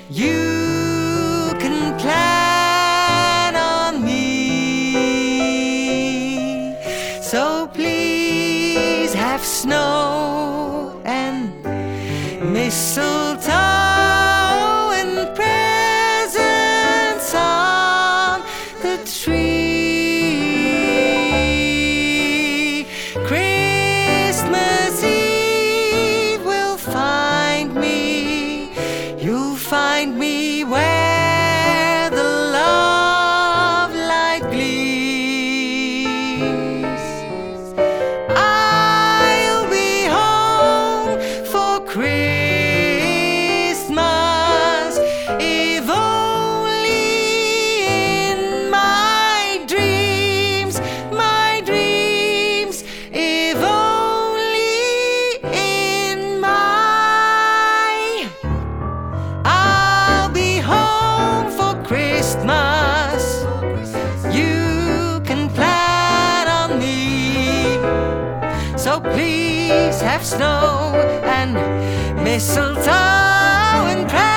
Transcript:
You can plan on me, so please have snow and mistletoe and presents on the tree. Christmas Eve will find me, you'll find me where the love light gleams. I'll be home for Christmas, if only in my dreams, if only in my. I'll be home for Christmas, you can plan on me, so please have snow and mistletoe and presents